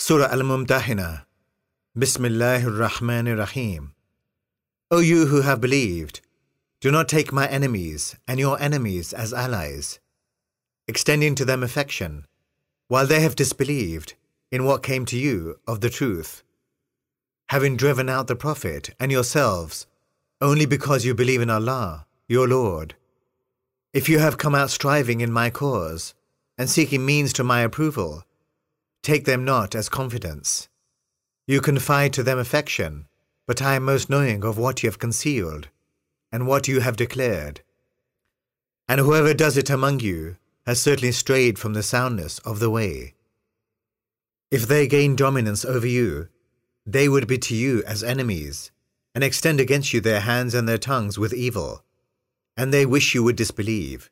Surah Al-Mumtahina. Bismillahir Rahmanir Rahim. O you who have believed, do not take my enemies and your enemies as allies, extending to them affection, while they have disbelieved in what came to you of the truth, having driven out the Prophet and yourselves only because you believe in Allah, your Lord. If you have come out striving in my cause and seeking means to my approval, take them not as confidence. You confide to them affection, but I am most knowing of what you have concealed and what you have declared. And whoever does it among you has certainly strayed from the soundness of the way. If they gain dominance over you, they would be to you as enemies, and extend against you their hands and their tongues with evil, and they wish you would disbelieve.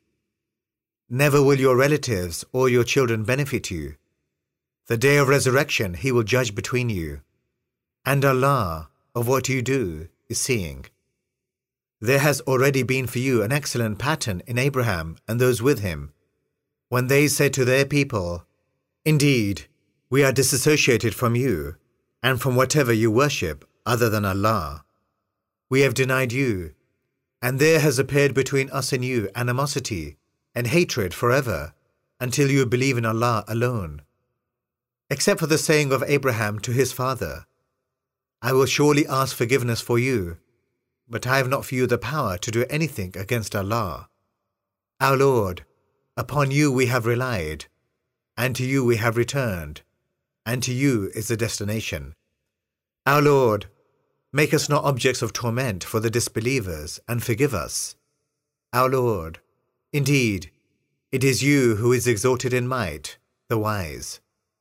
Never will your relatives or your children benefit you. The day of resurrection He will judge between you, and Allah of what you do is seeing. There has already been for you an excellent pattern in Abraham and those with him, when they said to their people, "Indeed, we are disassociated from you and from whatever you worship other than Allah. We have denied you, and there has appeared between us and you animosity and hatred forever until you believe in Allah alone. Except for the saying of Abraham to his father, 'I will surely ask forgiveness for you, but I have not for you the power to do anything against Allah. Our Lord, upon you we have relied, and to you we have returned, and to you is the destination. Our Lord, make us not objects of torment for the disbelievers, and forgive us. Our Lord, indeed, it is you who is exalted in might, the wise.'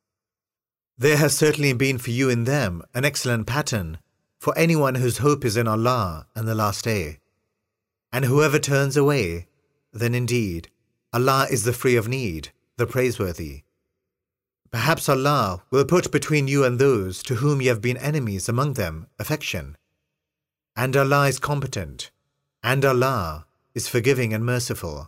There has certainly been for you in them an excellent pattern for anyone whose hope is in Allah and the Last Day. And whoever turns away, then indeed, Allah is the free of need, the praiseworthy. Perhaps Allah will put between you and those to whom you have been enemies among them affection. And Allah is competent, and Allah is forgiving and merciful.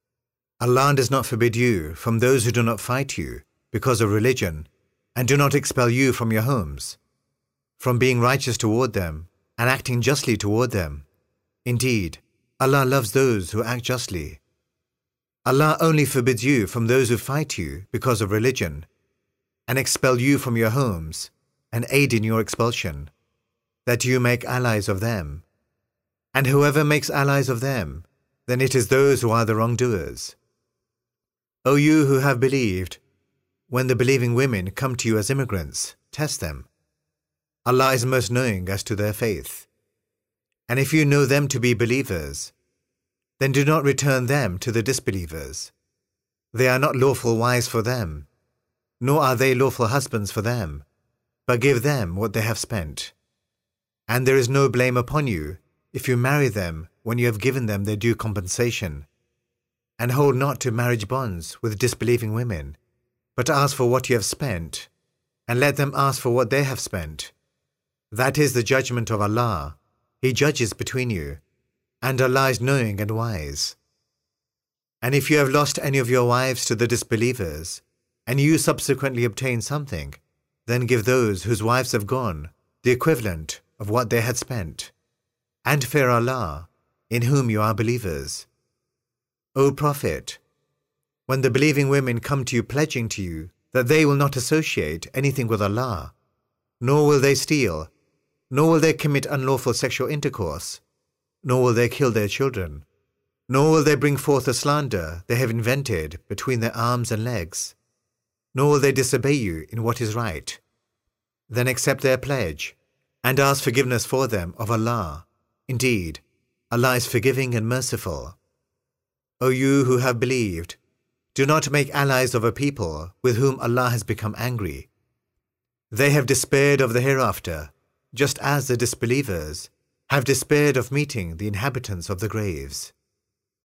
Allah does not forbid you from those who do not fight you because of religion, and do not expel you from your homes, from being righteous toward them and acting justly toward them. Indeed, Allah loves those who act justly. Allah only forbids you from those who fight you because of religion, and expel you from your homes, and aid in your expulsion, that you make allies of them. And whoever makes allies of them, then it is those who are the wrongdoers. O you who have believed, when the believing women come to you as immigrants, test them. Allah is most knowing as to their faith. And if you know them to be believers, then do not return them to the disbelievers. They are not lawful wives for them, nor are they lawful husbands for them, but give them what they have spent. And there is no blame upon you if you marry them when you have given them their due compensation. And hold not to marriage bonds with disbelieving women, but ask for what you have spent, and let them ask for what they have spent. That is the judgment of Allah. He judges between you, and Allah is knowing and wise. And if you have lost any of your wives to the disbelievers, and you subsequently obtain something, then give those whose wives have gone the equivalent of what they had spent, and fear Allah, in whom you are believers. O Prophet, when the believing women come to you pledging to you that they will not associate anything with Allah, nor will they steal, nor will they commit unlawful sexual intercourse, nor will they kill their children, nor will they bring forth a slander they have invented between their arms and legs, nor will they disobey you in what is right, then accept their pledge, and ask forgiveness for them of Allah. Indeed, Allah is forgiving and merciful. O you who have believed, do not make allies of a people with whom Allah has become angry. They have despaired of the hereafter, just as the disbelievers have despaired of meeting the inhabitants of the graves.